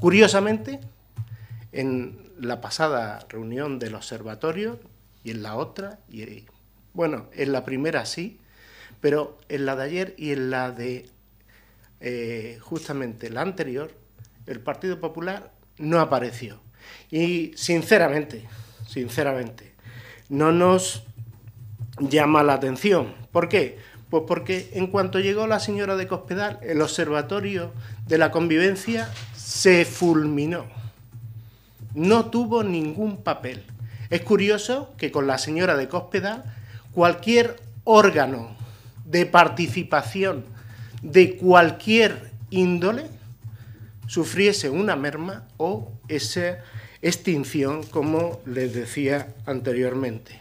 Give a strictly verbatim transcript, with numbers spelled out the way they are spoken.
Curiosamente, en la pasada reunión del observatorio y en la otra, y bueno, en la primera sí, pero en la de ayer y en la de eh, justamente la anterior, el Partido Popular no apareció. Y sinceramente, sinceramente, no nos llama la atención. ¿Por qué? Pues porque en cuanto llegó la señora de Cospedal, el Observatorio de la Convivencia se fulminó. No tuvo ningún papel. Es curioso que con la señora de Cospedal cualquier órgano de participación de cualquier índole sufriese una merma o esa extinción, como les decía anteriormente.